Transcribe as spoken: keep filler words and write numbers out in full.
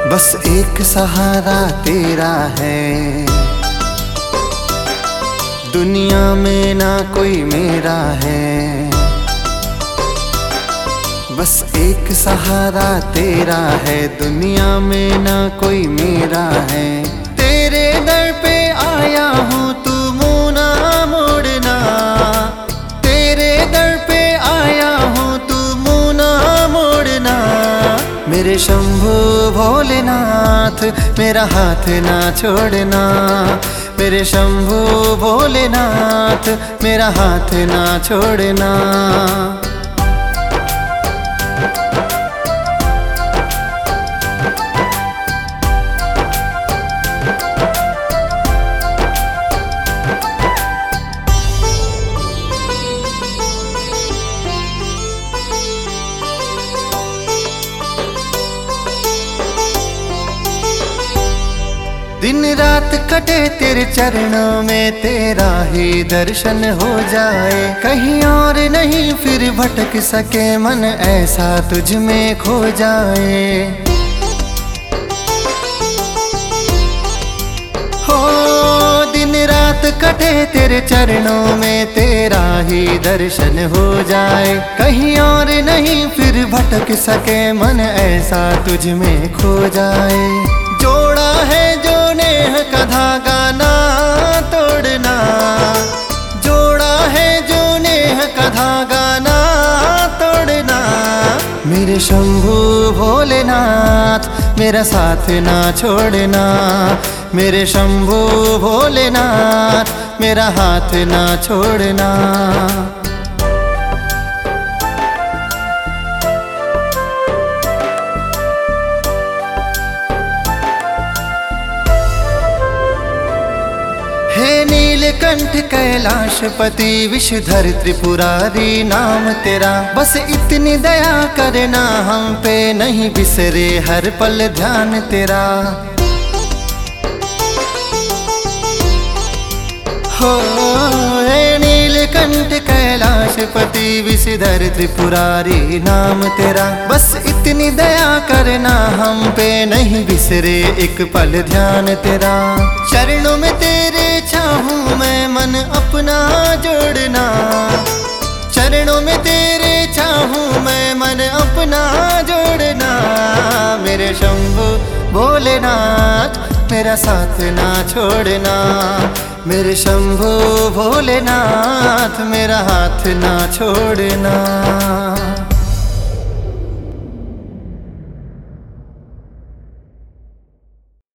बस एक सहारा तेरा है, दुनिया में ना कोई मेरा है। बस एक सहारा तेरा है, दुनिया में ना कोई मेरा है। तेरे दर पे आया हूँ, तू मुँह ना मोड़ना। तेरे दर पे आया हूँ, तू मुँह ना मोड़ना। मेरे शंभू भोलेनाथ, मेरा हाथ ना छोड़ना। मेरे शंभू भोलेनाथ, मेरा हाथ ना छोड़ना। दिन रात कटे तेरे चरणों में, तेरा ही दर्शन हो जाए। कहीं और नहीं फिर भटक सके मन, ऐसा तुझ में खो जाए। हो दिन रात कटे तेरे चरणों में, तेरा ही दर्शन हो जाए। कहीं और नहीं फिर भटक सके मन, ऐसा तुझ में खो जाए। जोड़ा है जो नेह का धागा ना तोड़ना। जोड़ा है जो नेह का धागा ना तोड़ना। मेरे शंभू भोलेनाथ, मेरा साथ ना छोड़ना। मेरे शंभू भोलेनाथ, मेरा हाथ ना छोड़ना। हे नीलकंठ कैलाशपति, विषधर त्रिपुरारी नाम तेरा। बस इतनी दया करना हम पे, नहीं बिसरे हर पल ध्यान तेरा। हो हे नीलकंठ कैलाशपति, विषधर त्रिपुरारी नाम तेरा। बस इतनी दया करना हम पे, नहीं बिसरे एक पल ध्यान तेरा। चरणों में तेरे चाहूं मैं मन अपना जोड़ना। चरणों में तेरे चाहूं मैं मन अपना जोड़ना। मेरे शंभू भोलेनाथ, मेरा साथ ना छोड़ना। मेरे शंभू भोलेनाथ, मेरा हाथ ना छोड़ना।